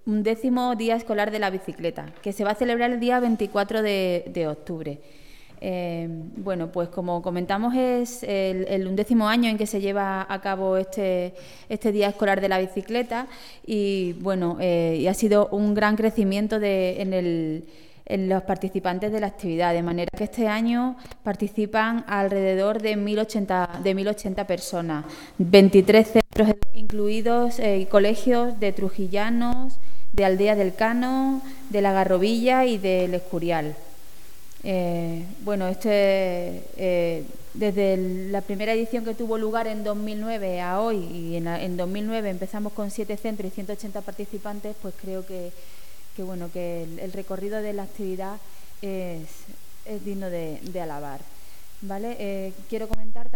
11º Día Escolar de la Bicicleta, que se va a celebrar el día 24 de octubre. Bueno, pues como comentamos, es el 11º año en que se lleva a cabo este Día Escolar de la Bicicleta y, bueno, y ha sido un gran crecimiento en los participantes de la actividad, de manera que este año participan alrededor de 1.080 personas, 23 centros incluidos colegios de Trujillanos, de Aldea del Cano, de La Garrovilla y del Escurial. Bueno, desde la primera edición, que tuvo lugar en 2009 a hoy, y en 2009 empezamos con 7 centros y 180 participantes, pues creo que bueno, que el recorrido de la actividad es digno de alabar, ¿vale? Quiero comentar